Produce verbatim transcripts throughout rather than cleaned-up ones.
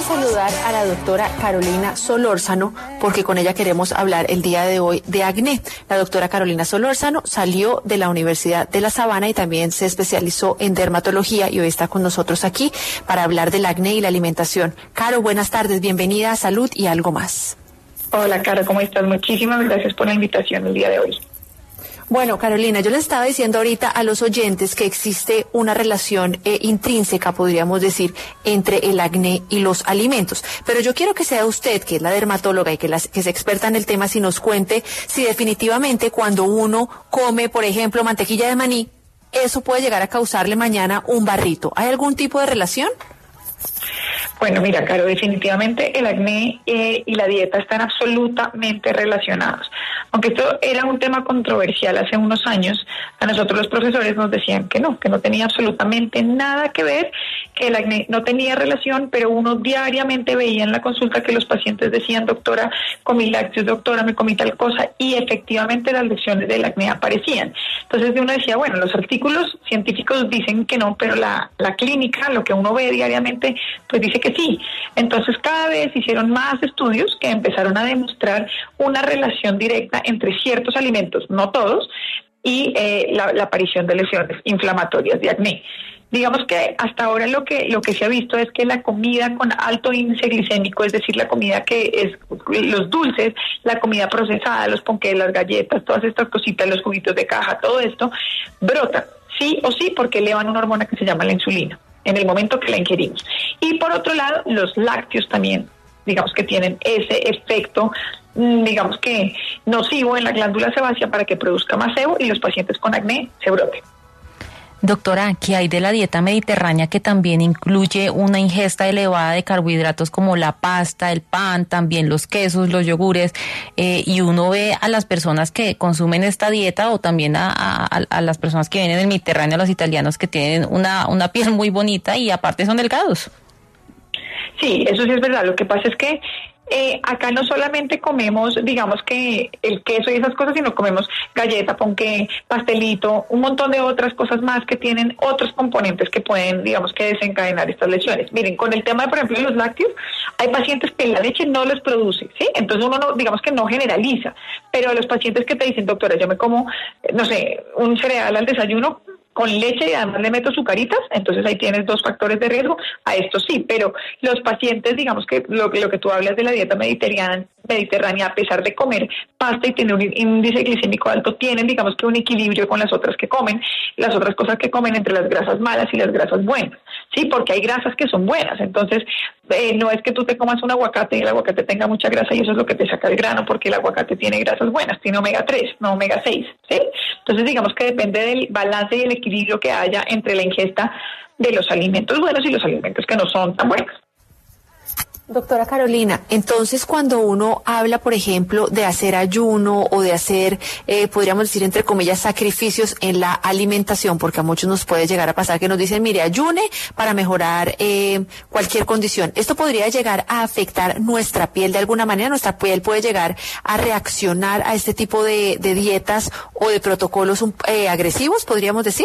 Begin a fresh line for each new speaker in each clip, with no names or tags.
a saludar a la doctora Carolina Solórzano porque con ella queremos hablar el día de hoy de acné. La doctora Carolina Solórzano salió de la Universidad de La Sabana y también se especializó en dermatología y hoy está con nosotros aquí para hablar del acné y la alimentación. Caro, buenas tardes, bienvenida a Salud y Algo Más.
Hola, Caro, ¿cómo estás? Muchísimas gracias por la invitación el día de hoy.
Bueno, Carolina, yo les estaba diciendo ahorita a los oyentes que existe una relación eh, intrínseca, podríamos decir, entre el acné y los alimentos. Pero yo quiero que sea usted, que es la dermatóloga y que, la, que es experta en el tema, si nos cuente si definitivamente cuando uno come, por ejemplo, mantequilla de maní, eso puede llegar a causarle mañana un barrito. ¿Hay algún tipo de relación?
Bueno, mira, Caro, definitivamente el acné eh, y la dieta están absolutamente relacionados. Aunque esto era un tema controversial hace unos años, a nosotros los profesores nos decían que no, que no tenía absolutamente nada que ver, que el acné no tenía relación, pero uno diariamente veía en la consulta que los pacientes decían, doctora, comí lácteos, doctora, me comí tal cosa, y efectivamente las lesiones del acné aparecían. Entonces uno decía, bueno, los artículos científicos dicen que no, pero la, la clínica, lo que uno ve diariamente, pues dice que sí. Entonces cada vez hicieron más estudios que empezaron a demostrar una relación directa entre ciertos alimentos, no todos, y eh, la, la aparición de lesiones inflamatorias de acné. Digamos que hasta ahora lo que lo que se ha visto es que la comida con alto índice glicémico, es decir, la comida que es los dulces, la comida procesada, los ponqués, las galletas, todas estas cositas, los juguitos de caja, todo esto, brota, sí o sí, porque elevan una hormona que se llama la insulina en el momento que la ingerimos. Y por otro lado, los lácteos también, digamos que tienen ese efecto, digamos que nocivo en la glándula sebácea para que produzca más sebo y los pacientes con acné se broten.
Doctora, ¿qué hay de la dieta mediterránea que también incluye una ingesta elevada de carbohidratos como la pasta, el pan, también los quesos, los yogures, eh, y uno ve a las personas que consumen esta dieta o también a, a, a las personas que vienen del Mediterráneo, a los italianos que tienen una, una piel muy bonita y aparte son delgados?
Sí, eso sí es verdad. Lo que pasa es que Eh, acá no solamente comemos, digamos que el queso y esas cosas, sino comemos galleta, ponqué, pastelito, un montón de otras cosas más que tienen otros componentes que pueden, digamos que desencadenar estas lesiones. Miren, con el tema, de, por ejemplo, de los lácteos, hay pacientes que la leche no les produce, ¿sí? Entonces uno, no, digamos que no generaliza, pero a los pacientes que te dicen, doctora, yo me como, no sé, un cereal al desayuno con leche y además le meto azucaritas, entonces ahí tienes dos factores de riesgo, a esto sí, pero los pacientes, digamos que lo, lo que tú hablas de la dieta mediterránea, mediterránea, a pesar de comer pasta y tener un índice glicémico alto, tienen, digamos que un equilibrio con las otras que comen, las otras cosas que comen entre las grasas malas y las grasas buenas, sí, porque hay grasas que son buenas, entonces eh, no es que tú te comas un aguacate y el aguacate tenga mucha grasa y eso es lo que te saca el grano, porque el aguacate tiene grasas buenas, tiene omega tres, no omega seis, ¿sí? Entonces digamos que depende del balance y el equilibrio que haya entre la ingesta de los alimentos buenos y los alimentos que no son tan buenos.
Doctora Carolina, entonces cuando uno habla, por ejemplo, de hacer ayuno o de hacer, eh, podríamos decir, entre comillas, sacrificios en la alimentación, porque a muchos nos puede llegar a pasar que nos dicen, mire, ayune para mejorar eh, cualquier condición. ¿Esto podría llegar a afectar nuestra piel de alguna manera? ¿Nuestra piel puede llegar a reaccionar a este tipo de, de dietas o de protocolos eh, agresivos, podríamos decir?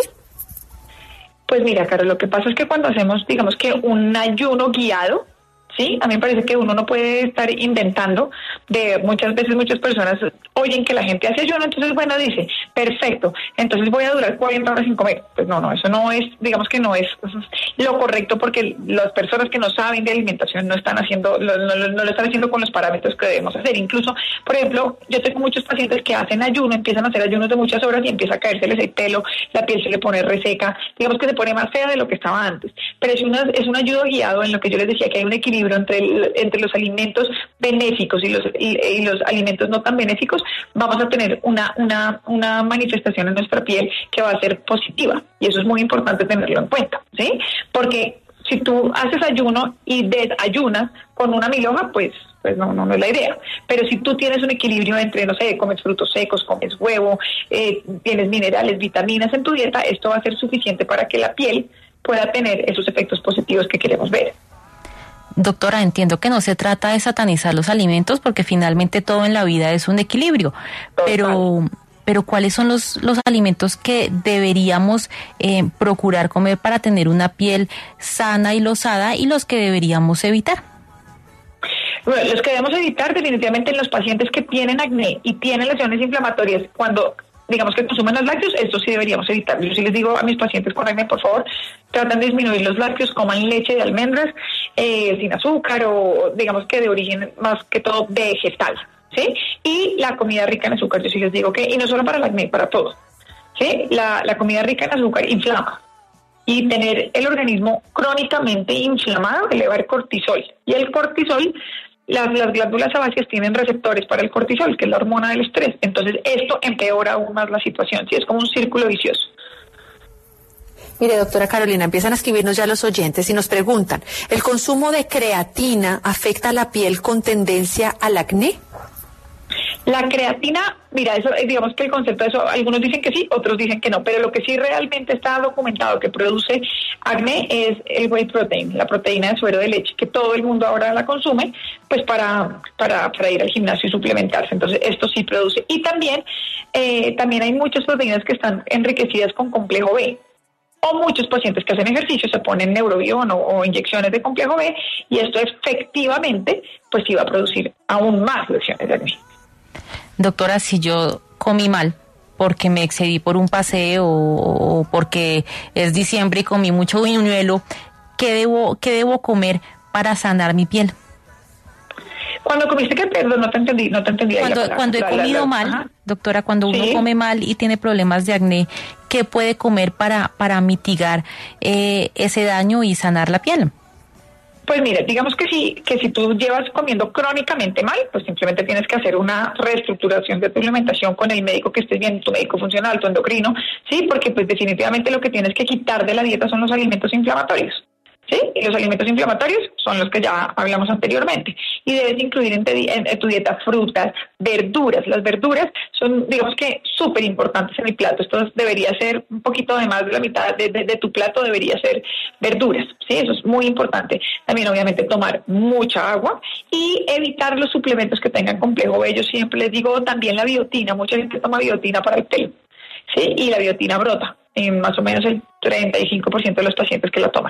Pues mira, Carol, lo que pasa es que cuando hacemos, digamos que un ayuno guiado, sí, a mí me parece que uno no puede estar inventando. De muchas veces muchas personas oyen que la gente hace ayuno, entonces bueno, dice, perfecto, entonces voy a durar cuarenta horas sin comer. Pues no, no, eso no es, digamos que no es, es lo correcto, porque las personas que no saben de alimentación no están haciendo, no, no, no lo están haciendo con los parámetros que debemos hacer. Incluso, por ejemplo, yo tengo muchos pacientes que hacen ayuno, empiezan a hacer ayunos de muchas horas y empieza a caérseles el pelo, la piel se le pone reseca, digamos que se pone más fea de lo que estaba antes. Pero es, una, es un ayuno guiado en lo que yo les decía, que hay un equilibrio entre, el, entre los alimentos benéficos y los, y, y los alimentos no tan benéficos. Vamos a tener una, una, una manifestación en nuestra piel que va a ser positiva, y eso es muy importante tenerlo en cuenta, ¿sí? Porque si tú haces ayuno y desayunas con una milhoja, pues pues no, no, no es la idea. Pero si tú tienes un equilibrio entre, no sé, comes frutos secos, comes huevo, eh, tienes minerales, vitaminas en tu dieta, esto va a ser suficiente para que la piel pueda tener esos efectos positivos que queremos ver.
Doctora, entiendo que no se trata de satanizar los alimentos porque finalmente todo en la vida es un equilibrio,
Total.
pero pero ¿cuáles son los, los alimentos que deberíamos eh, procurar comer para tener una piel sana y lozada y los que deberíamos evitar?
Bueno, los que debemos evitar definitivamente en los pacientes que tienen acné y tienen lesiones inflamatorias cuando digamos que consumen los lácteos, esto sí deberíamos evitar. Yo sí les digo a mis pacientes con acné, por favor, traten de disminuir los lácteos, coman leche de almendras eh, sin azúcar o digamos que de origen más que todo vegetal, ¿sí? Y la comida rica en azúcar, yo sí les digo que, y no solo para el acné, para todo, ¿sí? La, la comida rica en azúcar inflama. Y tener el organismo crónicamente inflamado eleva el cortisol. Y el cortisol, las, las glándulas sebáceas tienen receptores para el cortisol, que es la hormona del estrés. Entonces esto empeora aún más la situación, ¿sí? Es como un círculo vicioso.
Mire, doctora Carolina, empiezan a escribirnos ya los oyentes y nos preguntan, ¿el consumo de creatina afecta a la piel con tendencia al acné?
La creatina, mira, eso digamos que el concepto de eso, algunos dicen que sí, otros dicen que no, pero lo que sí realmente está documentado que produce acné es el whey protein, la proteína de suero de leche, que todo el mundo ahora la consume, pues para, para, para ir al gimnasio y suplementarse. Entonces, esto sí produce. Y también, eh, también hay muchas proteínas que están enriquecidas con complejo B. O muchos pacientes que hacen ejercicio se ponen neurobión o, o inyecciones de complejo B, y esto efectivamente, pues sí va a producir aún más lesiones de acné.
Doctora, si yo comí mal porque me excedí por un paseo o porque es diciembre y comí mucho buñuelo, ¿qué debo, qué debo comer para sanar mi piel?
Cuando comiste, que perdón, no te entendí, no te entendí.
Cuando,
la,
cuando he
la,
comido
la, la,
mal,
ajá.
Doctora, cuando uno
¿Sí?
come mal y tiene problemas de acné, ¿qué puede comer para, para mitigar eh, ese daño y sanar la piel?
Pues mire, digamos que si, que si tú llevas comiendo crónicamente mal, pues simplemente tienes que hacer una reestructuración de tu alimentación con el médico que estés viendo, tu médico funcional, tu endocrino, sí, porque pues definitivamente lo que tienes que quitar de la dieta son los alimentos inflamatorios. ¿Sí? Y los alimentos inflamatorios son los que ya hablamos anteriormente. Y debes incluir en, te, en, en tu dieta frutas, verduras. Las verduras son, digamos que, súper importantes en el plato. Esto debería ser un poquito de más de la mitad de, de, de tu plato, debería ser verduras. ¿Sí? Eso es muy importante. También, obviamente, tomar mucha agua y evitar los suplementos que tengan complejo B. Yo siempre les digo también la biotina. Mucha gente toma biotina para el pelo. ¿Sí? Y la biotina brota en más o menos el treinta y cinco por ciento de los pacientes que la toman.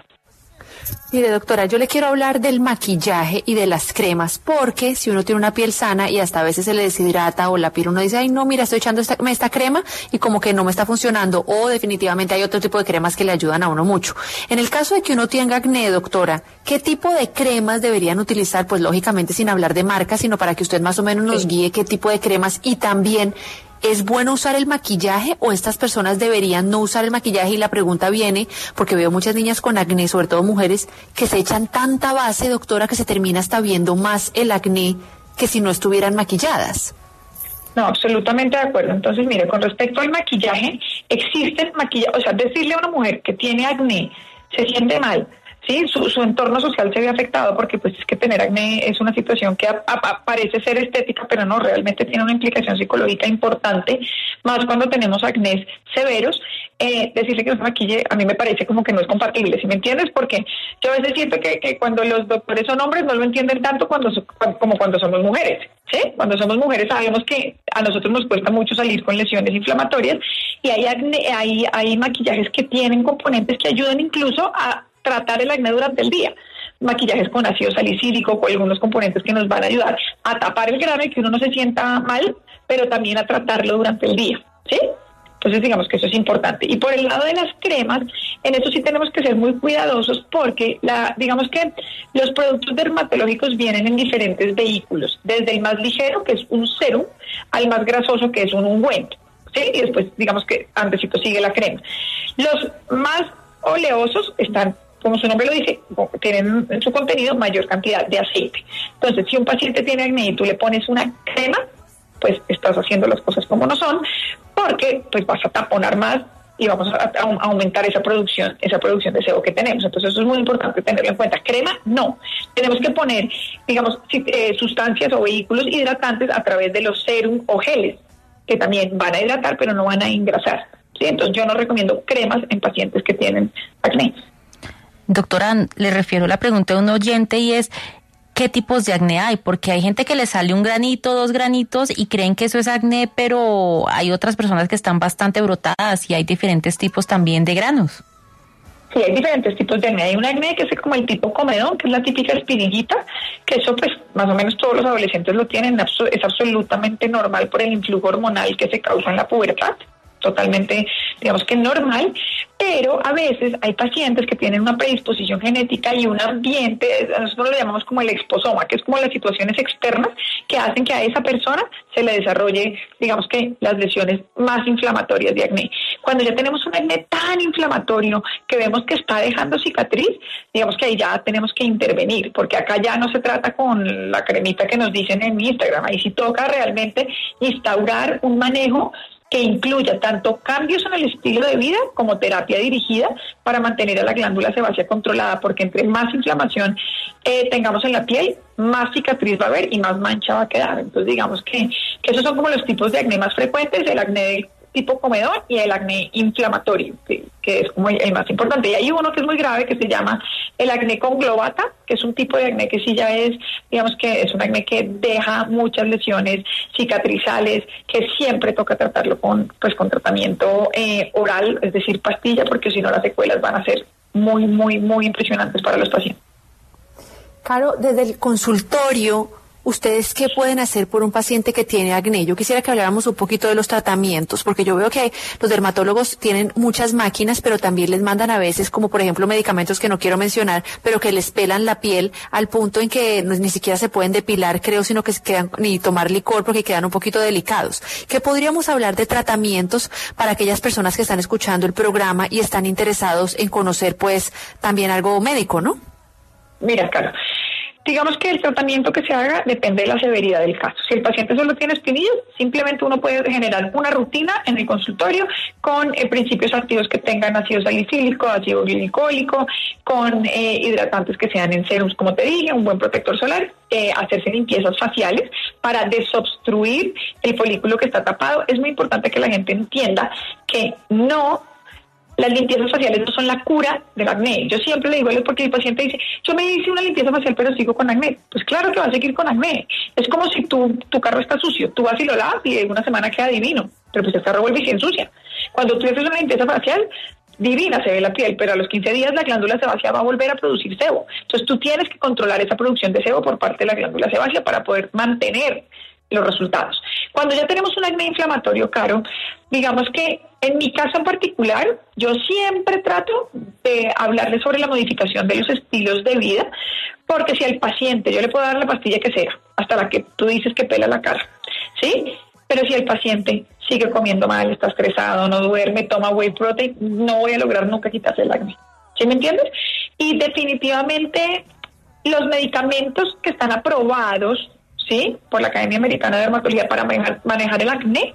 Mire, doctora, yo le quiero hablar del maquillaje y de las cremas, porque si uno tiene una piel sana y hasta a veces se le deshidrata o la piel uno dice, ay no, mira, estoy echando esta, esta crema y como que no me está funcionando, o definitivamente hay otro tipo de cremas que le ayudan a uno mucho. En el caso de que uno tenga acné, doctora, ¿qué tipo de cremas deberían utilizar? Pues lógicamente sin hablar de marcas, sino para que usted más o menos nos
sí.
guíe qué tipo de cremas. Y también, ¿es bueno usar el maquillaje o estas personas deberían no usar el maquillaje? Y la pregunta viene porque veo muchas niñas con acné, sobre todo mujeres, que se echan tanta base, doctora, que se termina hasta viendo más el acné que si no estuvieran maquilladas.
No, absolutamente de acuerdo. Entonces, mire, con respecto al maquillaje, existen maquillajes, o sea, decirle a una mujer que tiene acné, se siente mal, sí, su, su entorno social se ve afectado porque pues es que tener acné es una situación que a, a, parece ser estética, pero no, realmente tiene una implicación psicológica importante, más cuando tenemos acnés severos. Eh, decirle que no se maquille a mí me parece como que no es compatible, ¿sí me entiendes? Porque yo a veces siento que, que cuando los doctores son hombres no lo entienden tanto cuando, como cuando somos mujeres, ¿sí? Cuando somos mujeres sabemos que a nosotros nos cuesta mucho salir con lesiones inflamatorias y hay, acné, hay, hay maquillajes que tienen componentes que ayudan incluso a tratar el acné durante el día. Maquillajes con ácido salicílico, con algunos componentes que nos van a ayudar a tapar el grano y que uno no se sienta mal, pero también a tratarlo durante el día, ¿sí? Entonces digamos que eso es importante. Y por el lado de las cremas, en eso sí tenemos que ser muy cuidadosos porque la, digamos que los productos dermatológicos vienen en diferentes vehículos, desde el más ligero, que es un serum, al más grasoso, que es un ungüento, ¿sí? Y después digamos que antesito sigue la crema. Los más oleosos están, como su nombre lo dice, tienen en su contenido mayor cantidad de aceite. Entonces, si un paciente tiene acné y tú le pones una crema, pues estás haciendo las cosas como no son, porque pues vas a taponar más y vamos a, a, a aumentar esa producción, esa producción de sebo que tenemos. Entonces, eso es muy importante tenerlo en cuenta. Crema, no. Tenemos que poner, digamos, eh, sustancias o vehículos hidratantes a través de los serum o geles, que también van a hidratar, pero no van a engrasar. ¿Sí? Entonces, yo no recomiendo cremas en pacientes que tienen acné.
Doctora, le refiero a la pregunta de un oyente y es, ¿qué tipos de acné hay? Porque hay gente que le sale un granito, dos granitos y creen que eso es acné, pero hay otras personas que están bastante brotadas y hay diferentes tipos también de granos.
Sí, hay diferentes tipos de acné. Hay un acné que es como el tipo comedón, que es la típica espinillita, que eso pues más o menos todos los adolescentes lo tienen, es absolutamente normal por el influjo hormonal que se causa en la pubertad. Totalmente, digamos que normal, pero a veces hay pacientes que tienen una predisposición genética y un ambiente, nosotros lo llamamos como el exposoma, que es como las situaciones externas que hacen que a esa persona se le desarrolle, digamos que las lesiones más inflamatorias de acné. Cuando ya tenemos un acné tan inflamatorio que vemos que está dejando cicatriz, digamos que ahí ya tenemos que intervenir, porque acá ya no se trata con la cremita que nos dicen en Instagram, ahí sí toca realmente instaurar un manejo que incluya tanto cambios en el estilo de vida como terapia dirigida para mantener a la glándula sebácea controlada, porque entre más inflamación eh, tengamos en la piel, más cicatriz va a haber y más mancha va a quedar. Entonces digamos que, que esos son como los tipos de acné más frecuentes, el acné del tipo comedón y el acné inflamatorio, que, que es como el, el más importante. Y hay uno que es muy grave que se llama el acné conglobata, que es un tipo de acné que sí ya es, digamos que es un acné que deja muchas lesiones cicatrizales, que siempre toca tratarlo con, pues, con tratamiento eh, oral, es decir, pastilla, porque si no las secuelas van a ser muy, muy, muy impresionantes para los pacientes.
Caro, desde el consultorio, ¿ustedes qué pueden hacer por un paciente que tiene acné? Yo quisiera que habláramos un poquito de los tratamientos, porque yo veo que los dermatólogos tienen muchas máquinas, pero también les mandan a veces, como por ejemplo medicamentos que no quiero mencionar, pero que les pelan la piel al punto en que no, ni siquiera se pueden depilar, creo, sino que se quedan, ni tomar licor porque quedan un poquito delicados. ¿Qué podríamos hablar de tratamientos para aquellas personas que están escuchando el programa y están interesados en conocer, pues, también algo médico, ¿no?
Mira, Caro, digamos que el tratamiento que se haga depende de la severidad del caso. Si el paciente solo tiene espinillas, simplemente uno puede generar una rutina en el consultorio con eh, principios activos que tengan ácido salicílico, ácido glicólico, con eh, hidratantes que sean en serums, como te dije, un buen protector solar, eh, hacerse limpiezas faciales para desobstruir el folículo que está tapado. Es muy importante que la gente entienda que no... Las limpiezas faciales no son la cura del acné. Yo siempre le digo, porque el paciente dice, yo me hice una limpieza facial pero sigo con acné. Pues claro que va a seguir con acné. Es como si tu, tu carro está sucio, tú vas y lo lavas y en una semana queda divino, pero pues el carro vuelve y se ensucia. Cuando tú haces una limpieza facial, divina se ve la piel, pero a los quince días la glándula sebácea va a volver a producir sebo. Entonces tú tienes que controlar esa producción de sebo por parte de la glándula sebácea para poder mantener los resultados. Cuando ya tenemos un acné inflamatorio, Caro, digamos que en mi caso en particular, yo siempre trato de hablarle sobre la modificación de los estilos de vida, porque si al paciente, yo le puedo dar la pastilla que sea, hasta la que tú dices que pela la cara, ¿sí? Pero si el paciente sigue comiendo mal, está estresado, no duerme, toma whey protein, no voy a lograr nunca quitarse el acné. ¿Sí me entiendes? Y definitivamente los medicamentos que están aprobados, ¿sí?, por la Academia Americana de Dermatología para manejar, manejar el acné,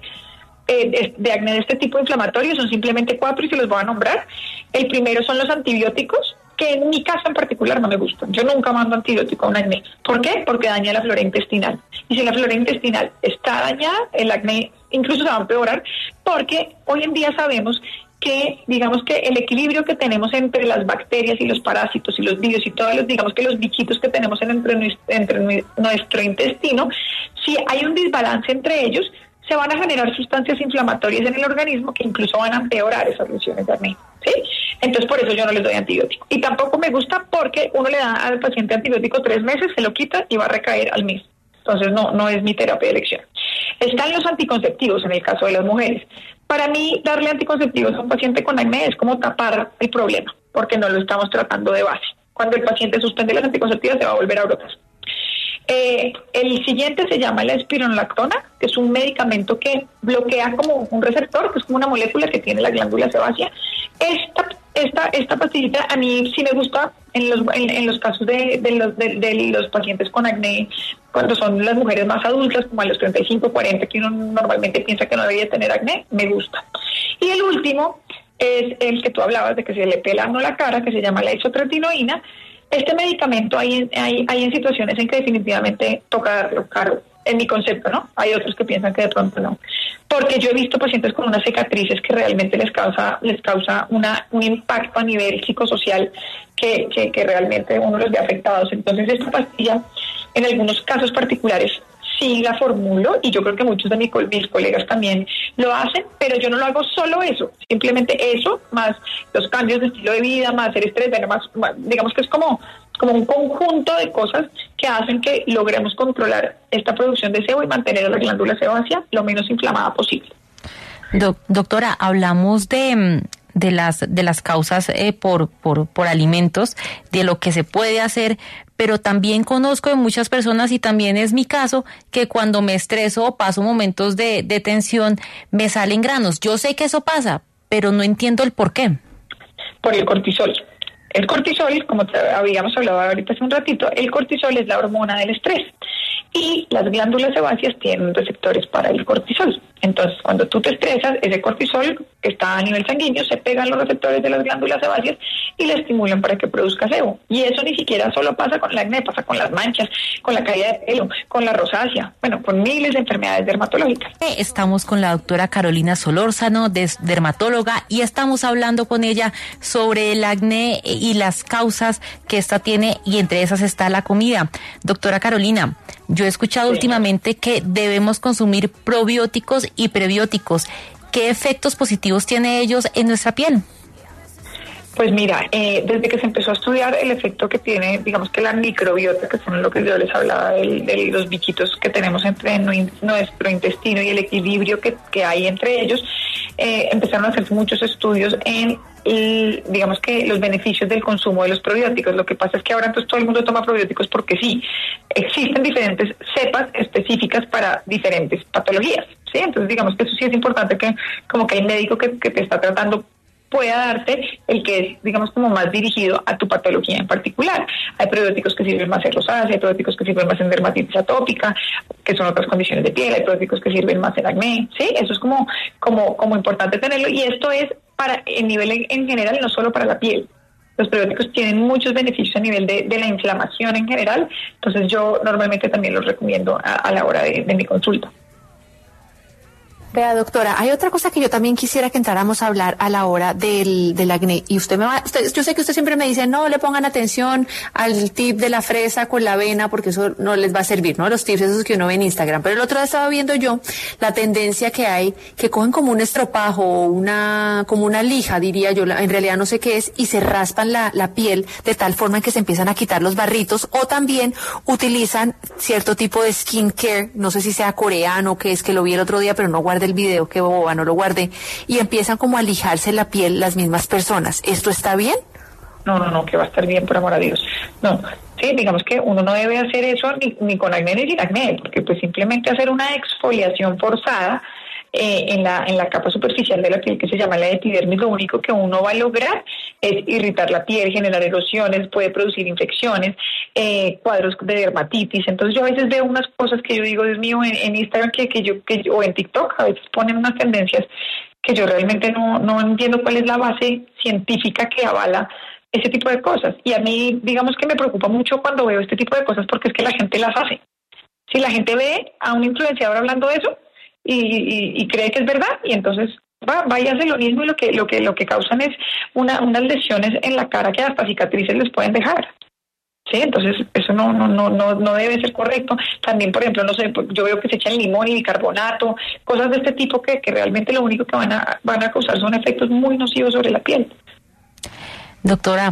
eh, de acné de este tipo inflamatorio, son simplemente cuatro y se los voy a nombrar. El primero son los antibióticos, que en mi caso en particular no me gustan. Yo nunca mando antibiótico a un acné. ¿Por qué? Porque daña la flora intestinal. Y si la flora intestinal está dañada, el acné incluso se va a empeorar, porque hoy en día sabemos que, digamos que el equilibrio que tenemos entre las bacterias y los parásitos y los virus y todos los, digamos que los bichitos que tenemos en entre, entre nuestro intestino, si hay un desbalance entre ellos, se van a generar sustancias inflamatorias en el organismo que incluso van a empeorar esas lesiones de acné, ¿sí? Entonces por eso yo no les doy antibiótico. Y tampoco me gusta porque uno le da al paciente antibiótico tres meses, se lo quita y va a recaer al mes. Entonces no, no es mi terapia de elección. Están los anticonceptivos en el caso de las mujeres. Para mí, darle anticonceptivos a un paciente con acné es como tapar el problema, porque no lo estamos tratando de base. Cuando el paciente suspende las anticonceptivas, se va a volver a brotar. Eh, el siguiente se llama la espironolactona, que es un medicamento que bloquea como un receptor, que es como una molécula que tiene la glándula sebácea. Esta, esta, esta pastillita a mí sí me gusta en los, en, en los casos de, de, los, de, de los pacientes con acné, cuando son las mujeres más adultas, como a los treinta y cinco, cuarenta, que uno normalmente piensa que no debería tener acné, me gusta. Y el último es el que tú hablabas de que se le pela no la cara, que se llama la isotretinoína. Este medicamento hay, hay, hay en situaciones en que definitivamente toca darlo caro, en mi concepto, ¿no? Hay otros que piensan que de pronto no. Porque yo he visto pacientes con unas cicatrices que realmente les causa les causa una un impacto a nivel psicosocial que, que, que realmente uno los ve afectados. Entonces esta pastilla, en algunos casos particulares, sí la formulo y yo creo que muchos de mis, mis colegas también lo hacen, pero yo no lo hago solo eso, simplemente eso, más los cambios de estilo de vida, más el estrés, bueno, más, más, digamos que es como, como un conjunto de cosas que hacen que logremos controlar esta producción de sebo y mantener a la glándula sebácea lo menos inflamada posible.
Do, doctora, hablamos de... de las de las causas eh, por por por alimentos, de lo que se puede hacer, pero también conozco de muchas personas, y también es mi caso, que cuando me estreso o paso momentos de, de tensión me salen granos. Yo sé que eso pasa, pero no entiendo el por qué.
Por el cortisol. El cortisol, como habíamos hablado ahorita hace un ratito, el cortisol es la hormona del estrés y las glándulas sebáceas tienen receptores para el cortisol. Entonces, cuando tú te estresas, ese cortisol que está a nivel sanguíneo se pega a los receptores de las glándulas sebáceas y le estimulan para que produzca sebo. Y eso ni siquiera solo pasa con el acné, pasa con las manchas, con la caída de pelo, con la rosácea, bueno, con miles de enfermedades dermatológicas.
Estamos con la doctora Carolina Solórzano, dermatóloga, y estamos hablando con ella sobre el acné y las causas que esta tiene, y entre esas está la comida. Doctora Carolina, yo he escuchado sí. últimamente que debemos consumir probióticos y prebióticos. ¿Qué efectos positivos tienen ellos en nuestra piel?
Pues mira, eh, desde que se empezó a estudiar el efecto que tiene, digamos que la microbiota, que son lo que yo les hablaba de, de los bichitos que tenemos entre nuestro intestino y el equilibrio que, que hay entre ellos, eh, empezaron a hacerse muchos estudios en, el, digamos que los beneficios del consumo de los probióticos. Lo que pasa es que ahora entonces todo el mundo toma probióticos porque sí, existen diferentes cepas específicas para diferentes patologías, ¿sí? Entonces digamos que eso sí es importante, que como que el médico que, que te está tratando pueda darte el que es, digamos, como más dirigido a tu patología en particular. Hay probióticos que sirven más en rosácea, hay probióticos que sirven más en dermatitis atópica, que son otras condiciones de piel, hay probióticos que sirven más en acné, ¿sí? Eso es como, como, como importante tenerlo, y esto es para el nivel en, en general, no solo para la piel. Los probióticos tienen muchos beneficios a nivel de, de la inflamación en general, entonces yo normalmente también los recomiendo a, a la hora de, de mi consulta.
Vea, doctora, hay otra cosa que yo también quisiera que entráramos a hablar a la hora del, del acné. Y usted me va, usted, yo sé que usted siempre me dice, no le pongan atención al tip de la fresa con la avena, porque eso no les va a servir, ¿no? Los tips esos que uno ve en Instagram. Pero el otro día estaba viendo yo la tendencia que hay, que cogen como un estropajo o una, como una lija, diría yo, en realidad no sé qué es, y se raspan la, la piel de tal forma que se empiezan a quitar los barritos, o también utilizan cierto tipo de skin care, no sé si sea coreano, que es que lo vi el otro día, pero no guardé el video, que boba, no lo guardé, y empiezan como a lijarse la piel las mismas personas. ¿Esto está bien?
No, no, no, que va a estar bien, por amor a Dios. No, sí, digamos que uno no debe hacer eso ni, ni con acné ni sin acné, porque pues simplemente hacer una exfoliación forzada eh, en la en la capa superficial de la piel, que se llama la epidermis, lo único que uno va a lograr es irritar la piel, generar erosiones, puede producir infecciones, eh, cuadros de dermatitis. Entonces yo a veces veo unas cosas que yo digo, Dios mío, en, en Instagram que, que yo que o en TikTok a veces ponen unas tendencias que yo realmente no no entiendo cuál es la base científica que avala ese tipo de cosas. Y a mí, digamos que me preocupa mucho cuando veo este tipo de cosas, porque es que la gente las hace. Si la gente ve a un influenciador hablando de eso y, y, y cree que es verdad, y entonces va, va y hace lo mismo, y lo que lo que lo que causan es una unas lesiones en la cara que hasta cicatrices les pueden dejar. Sí, entonces eso no no no no no debe ser correcto. También, por ejemplo, no sé, yo veo que se echan limón y bicarbonato, cosas de este tipo que, que realmente lo único que van a van a causar son efectos muy nocivos sobre la piel.
Doctora,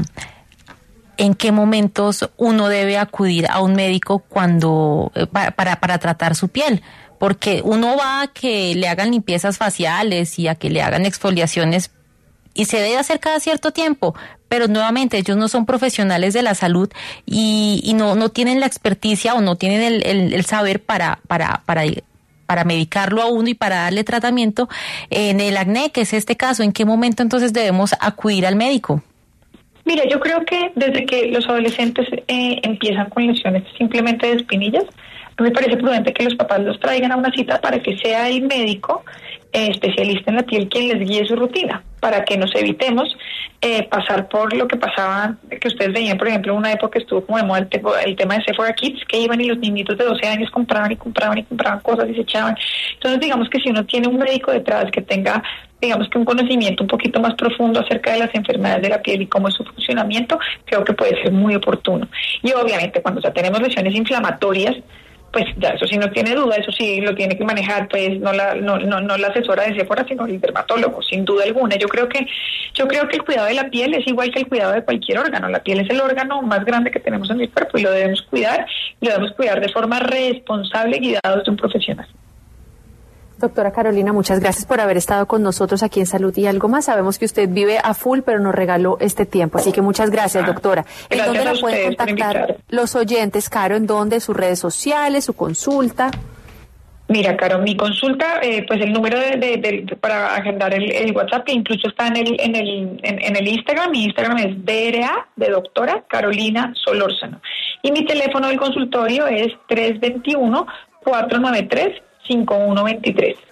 ¿en qué momentos uno debe acudir a un médico cuando para, para, para tratar su piel? Porque uno va a que le hagan limpiezas faciales y a que le hagan exfoliaciones, y se debe hacer cada cierto tiempo, pero nuevamente ellos no son profesionales de la salud y, y no, no tienen la experticia o no tienen el, el, el saber para, para, para, para medicarlo a uno y para darle tratamiento. En el acné, que es este caso, ¿en qué momento entonces debemos acudir al médico?
Mira, yo creo que desde que los adolescentes eh, empiezan con lesiones simplemente de espinillas, me parece prudente que los papás los traigan a una cita para que sea el médico eh, especialista en la piel quien les guíe su rutina, para que nos evitemos eh, pasar por lo que pasaba, que ustedes veían, por ejemplo, en una época estuvo como de moda el, te- el tema de Sephora Kids, que iban y los niñitos de doce años compraban y compraban y compraban cosas y se echaban. Entonces, digamos que si uno tiene un médico detrás que tenga, digamos que un conocimiento un poquito más profundo acerca de las enfermedades de la piel y cómo es su funcionamiento, creo que puede ser muy oportuno. Y obviamente cuando ya tenemos lesiones inflamatorias, pues ya eso sí no tiene duda, eso sí lo tiene que manejar, pues no la no no, no la asesora de Sephora, sino el dermatólogo, sin duda alguna. Yo creo que yo creo que el cuidado de la piel es igual que el cuidado de cualquier órgano. La piel es el órgano más grande que tenemos en el cuerpo y lo debemos cuidar, y lo debemos cuidar de forma responsable, guiados de un profesional.
Doctora Carolina, muchas gracias por haber estado con nosotros aquí en Salud y Algo Más. Sabemos que usted vive a full, pero nos regaló este tiempo, así que muchas gracias, doctora. ¿En
gracias
dónde la pueden contactar los oyentes, Caro? ¿En dónde? ¿Sus redes sociales, su consulta?
Mira, Caro, mi consulta, eh, pues el número de, de, de para agendar el, el WhatsApp, que incluso está en el en el en, en el Instagram. Mi Instagram es D R A de doctora Carolina Solórzano. Y mi teléfono del consultorio es tres dos uno, cuatro nueve tres, cinco uno dos tres.